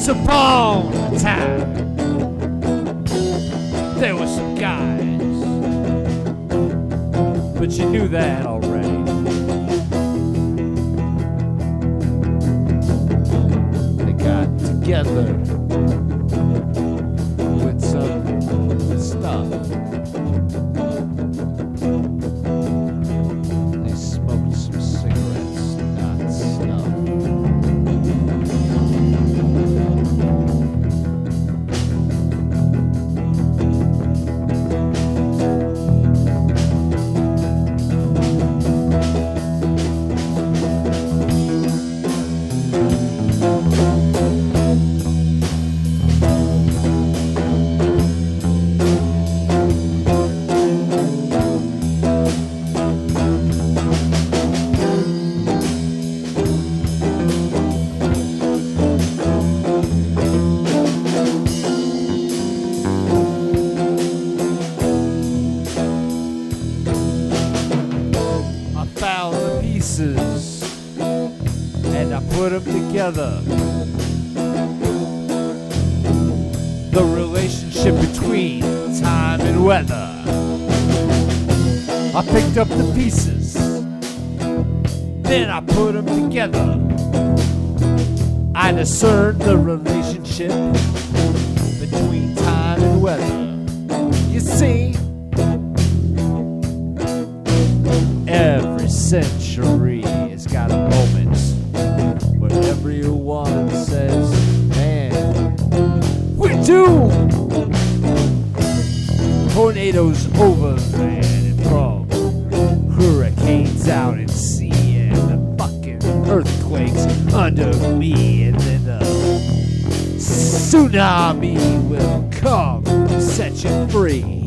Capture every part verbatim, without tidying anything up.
Once upon a time, there were some guys, but you knew that already. They got together with some stuff. They smoked some cigarettes, not snuff. And I put them together. The relationship between time and weather. I picked up the pieces, then I put them together. I discerned the relationship between time and weather. You see, every century has got a moment where everyone says, man, we're doomed. Tornadoes over man and from hurricanes out at sea and the fucking earthquakes under me, and then the tsunami will come to set you free.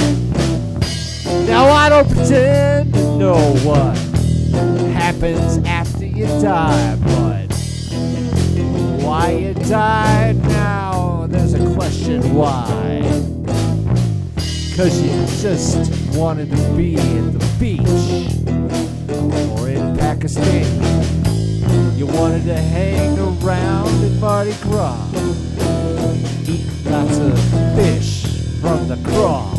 Now I don't pretend to know what happens after you die, but why you died now, there's a question why. Cause you just wanted to be at the beach or in Pakistan. You wanted to hang around in Mardi Gras, eat lots of fish from the craw.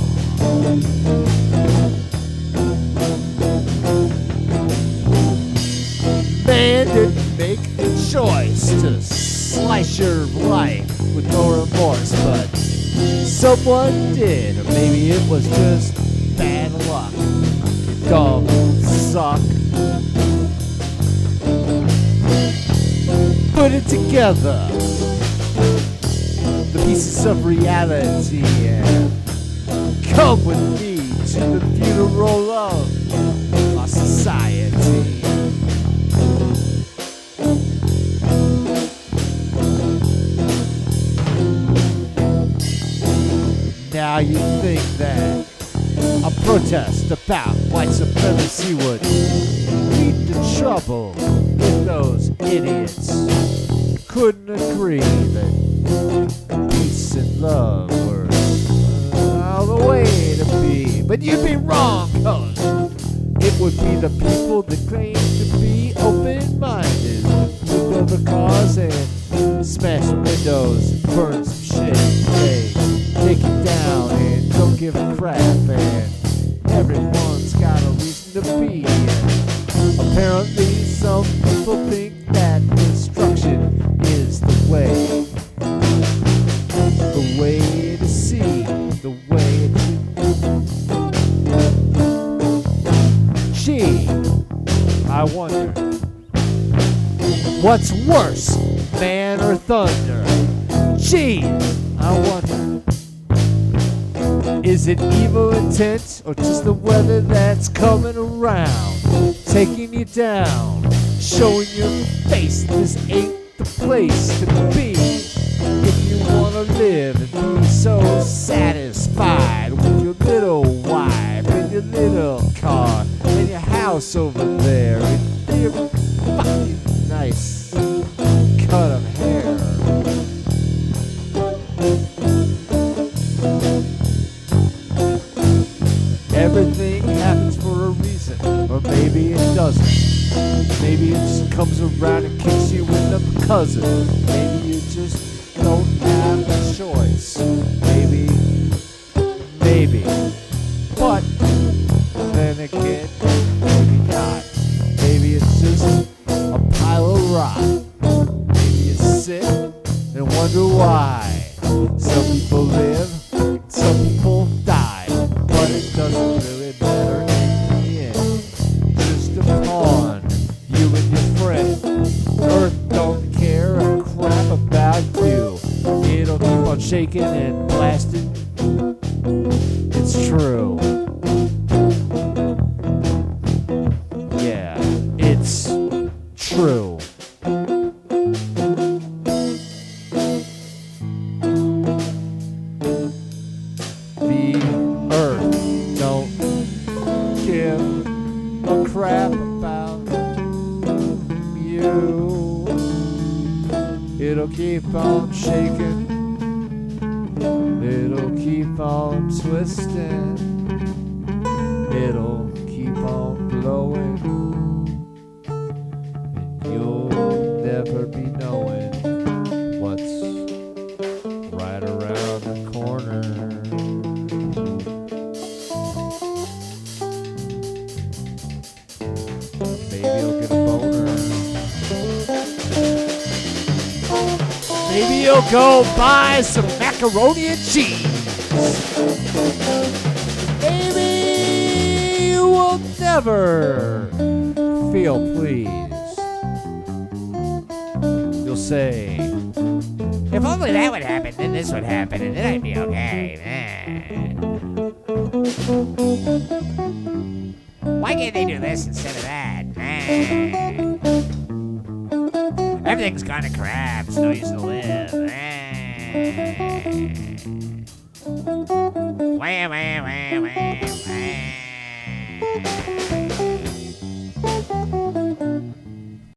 Man didn't make the choice to slice your life with no remorse, but someone did, or maybe it was just bad luck. Dumb suck. Put it together, the pieces of reality, and come with me to the funeral of our society. Now you think that a protest about white supremacy would lead to trouble with those idiots who couldn't agree that peace and love were all the way to be. But you'd be wrong, cause it would be the people that claim to be open-minded who build the cars and smash the windows and burn some shit. Hey, take it down and don't give a crap, and everyone's got a reason to be. And apparently some people think that destruction is the way, the way to see, the way to. Gee, I wonder, what's worse, man or thunder? Gee, I wonder, is it evil intent or just the weather that's coming around, taking you down, showing your face? This ain't the place to be if you wanna live and be so satisfied with your little wife and your little car and your house over there and your fucking nice cut of hair. Everything happens for a reason, or maybe it doesn't. Maybe it just comes around and kicks you in the cousin. Maybe you just choice. Maybe, maybe. But then again, maybe not. Maybe it's just a pile of rock. Maybe you sit and wonder why. Some people live, some people die. But it doesn't really matter in the end. Just a pawn, you and your friend. Earth don't care a crap about you. It'll keep on shaking and blasting. It's true. Yeah, it's true. The earth don't give a crap about you. It'll keep on shaking. It'll keep on twisting. It'll keep on blowing. And you'll never be knowing what's right around the corner. Maybe you'll get a boner. Maybe you'll go buy some macaroni and cheese. Maybe you will never feel pleased. You'll say, if only that would happen, then this would happen, and then I'd be okay. Man. Why can't they do this instead of that? Man. Everything's gone to crap. It's no use to live. Wah, wah, wah, wah, wah.